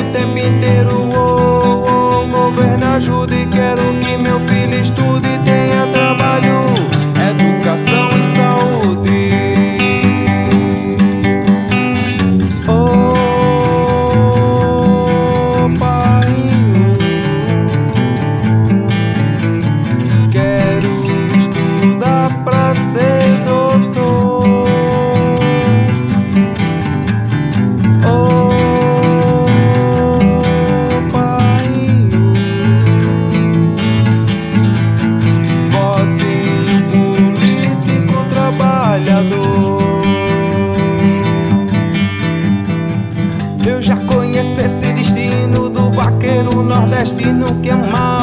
tempo inteiro. Oh, oh, governo ajuda e quero que meu filho estude e tenha trabalho, educação e saúde. Oh, pai, quero estudar pra ser doutor. Oh, pai, vote em político trabalhador. Eu já conheço esse destino do vaqueiro nordestino que é mais